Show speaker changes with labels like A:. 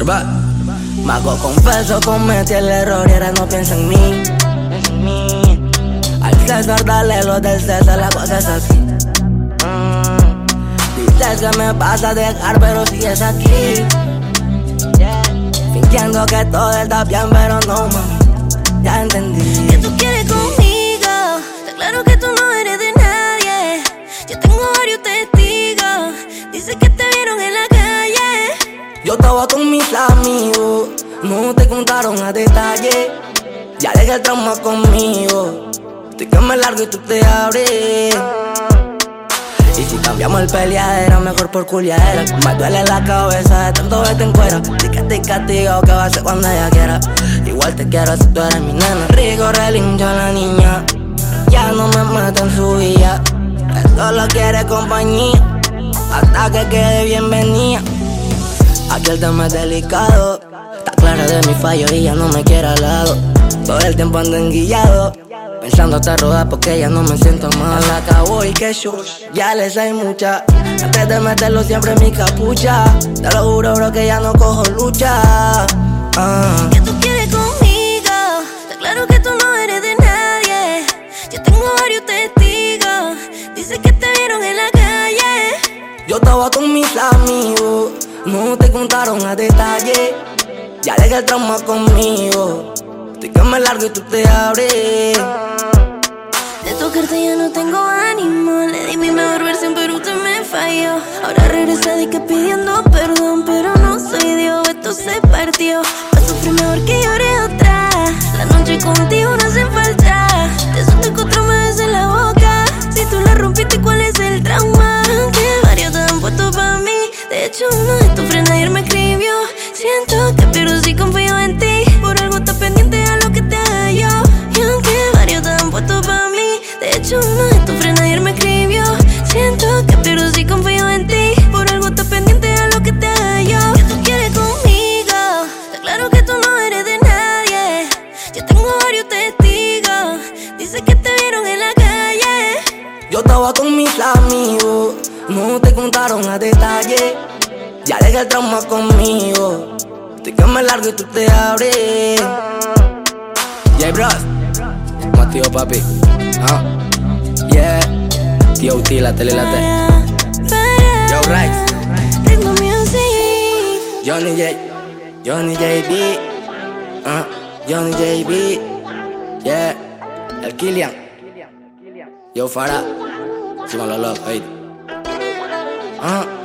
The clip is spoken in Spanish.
A: va.
B: Mago, confeso, cometí el error y ahora no piensa en mí. Al César dale lo del César, la cosa es así. Dices que me vas a dejar pero sigues aquí, fingiendo que todo está bien pero no, mami, ya entendí.
C: ¿Qué tú quieres conmigo? Está claro que tú no eres de nadie. Yo tengo varios testigos, dice que te vieron en la calle.
B: Yo estaba con mis amigos, no te contaron a detalle. Ya dejé el trauma conmigo, estoy que me largo y tú te abres. Y si cambiamos el peleadero, mejor por culiadera. Me duele la cabeza de tanto verte en cuera. Di que estoy castigado, que va a ser cuando ella quiera. Igual te quiero si tú eres mi nena. Rico relincho a la niña, ya no me meto en su vida. Él solo quiere compañía, hasta que quede bienvenida. Aquí el tema es delicado, está clara de mi fallo y ya no me quiere al lado. Todo el tiempo ando enguillado, pensando hasta rodar porque ya no me siento mal. La acabo y que show, ya les hay mucha. Antes de meterlo siempre en mi capucha. Te lo juro, bro, que ya no cojo lucha.
C: ¿Qué tú quieres conmigo? Está claro que tú no eres de nadie. Yo tengo varios testigos, dice que te vieron en la calle.
B: Yo estaba con mis amigos, no te contaron a detalle. Ya dejé el trauma conmigo, estoy que me largo y tú te abres.
C: De tocarte ya no tengo ánimo. Le di mi mejor versión pero usted me falló. Ahora regresa de que pidiendo perdón, pero no soy Dios, esto se partió. Pa' sufrir mejor que llore otra. La noche contigo no hace falta. Te suelto encontró una vez en la boca. Si tú la rompiste, ¿cuál es el trauma? Que varios te han puesto pa' mí. De hecho, uno de tus frenos ayer me escribió. Siento que pierdo si confío en ti. Por algo estás pendiente a lo que te haga yo. Y aunque varios te han puesto pa' mí, de hecho uno de tus frenos ayer me escribió. Siento que pierdo si confío en ti. Por algo estás pendiente a lo que te haga yo. ¿Qué tú quieres conmigo? Está claro que tú no eres de nadie. Yo tengo varios testigos, dice que te vieron en la calle.
B: Yo estaba con mis amigos, no te contaron a detalle. Ya dejé el trauma conmigo, estoy que me largo y tú te abres.
A: Yeah, bros. Motivo, papi. Yeah. Tío Uti, la tele, la tele. Yo, Rice.
C: Tengo music.
B: Johnny JB. Johnny JB. Yeah. El Killian. Yo, Farah. Encima los love, hey.